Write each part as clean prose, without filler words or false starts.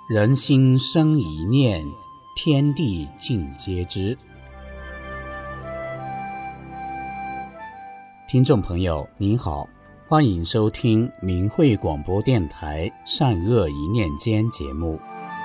人心生一念，天地尽皆知。听众朋友您好，欢迎收听明慧广播电台善恶一念间节目。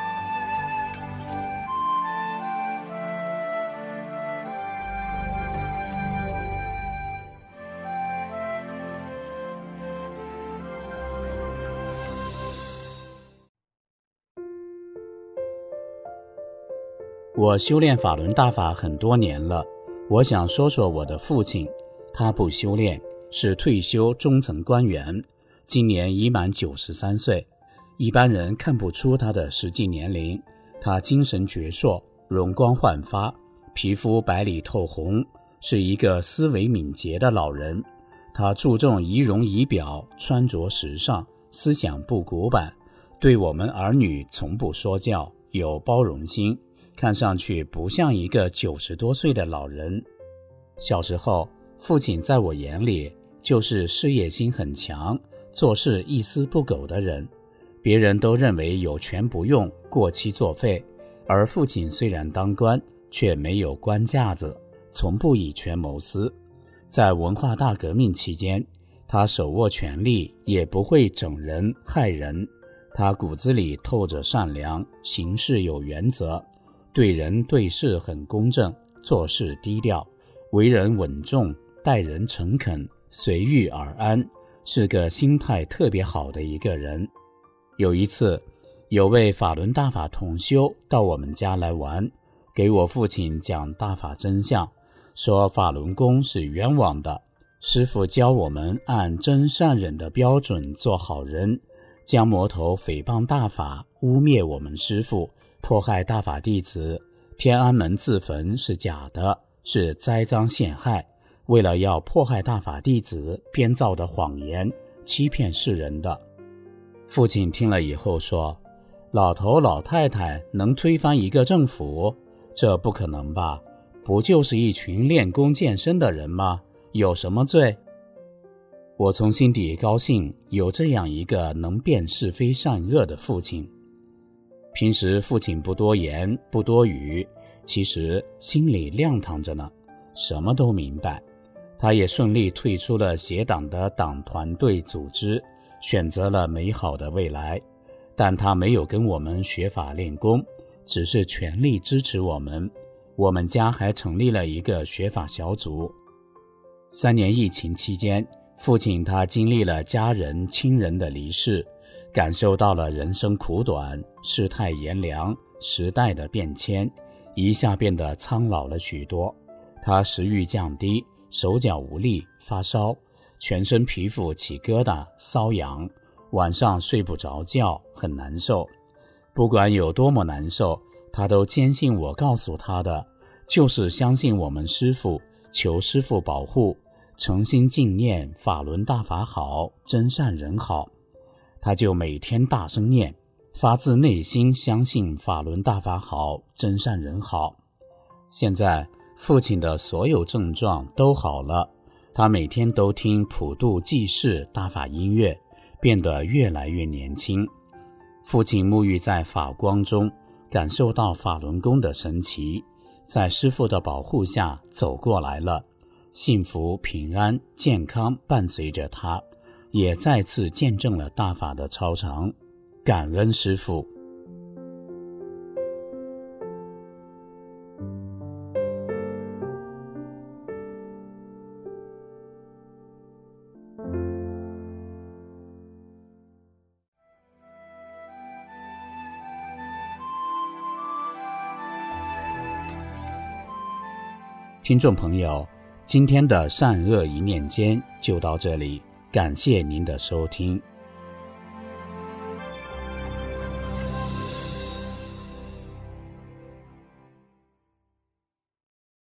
我修炼法轮大法很多年了，我想说说我的父亲。他不修炼，是退休中层官员，今年已满93岁，一般人看不出他的实际年龄。他精神矍铄，容光焕发，皮肤白里透红，是一个思维敏捷的老人。他注重仪容仪表，穿着时尚，思想不古板，对我们儿女从不说教，有包容心，看上去不像一个90多岁的老人。小时候，父亲在我眼里就是事业心很强，做事一丝不苟的人。别人都认为有权不用，过期作废，而父亲虽然当官，却没有官架子，从不以权谋私。在文化大革命期间，他手握权力，也不会整人害人。他骨子里透着善良，行事有原则，对人对事很公正，做事低调，为人稳重，待人诚恳，随遇而安，是个心态特别好的一个人。有一次，有位法轮大法同修到我们家来玩，给我父亲讲大法真相，说法轮功是冤枉的，师父教我们按真善忍的标准做好人，将魔头诽谤大法，污蔑我们师父，迫害大法弟子，天安门自焚是假的，是栽赃陷害，为了要迫害大法弟子编造的谎言，欺骗世人的。父亲听了以后说，老头老太太能推翻一个政府？这不可能吧，不就是一群练功健身的人吗？有什么罪？我从心底高兴有这样一个能辨是非善恶的父亲。平时父亲不多言不多语，其实心里亮堂着呢，什么都明白。他也顺利退出了邪党的党团队组织，选择了美好的未来。但他没有跟我们学法练功，只是全力支持我们。我们家还成立了一个学法小组。3年疫情期间，父亲他经历了家人亲人的离世，感受到了人生苦短，世态炎凉，时代的变迁，一下变得苍老了许多。他食欲降低，手脚无力，发烧，全身皮肤起疙瘩，瘙痒，晚上睡不着觉，很难受。不管有多么难受，他都坚信我告诉他的，就是相信我们师父，求师父保护，诚心敬念法轮大法好，真善人好。他就每天大声念，发自内心相信法轮大法好，真善人好。现在父亲的所有症状都好了，他每天都听普度济世大法音乐，变得越来越年轻。父亲沐浴在法光中，感受到法轮功的神奇，在师父的保护下走过来了，幸福平安健康伴随着他，也再次见证了大法的超常。感恩师父。听众朋友，今天的善恶一念间就到这里，感谢您的收听。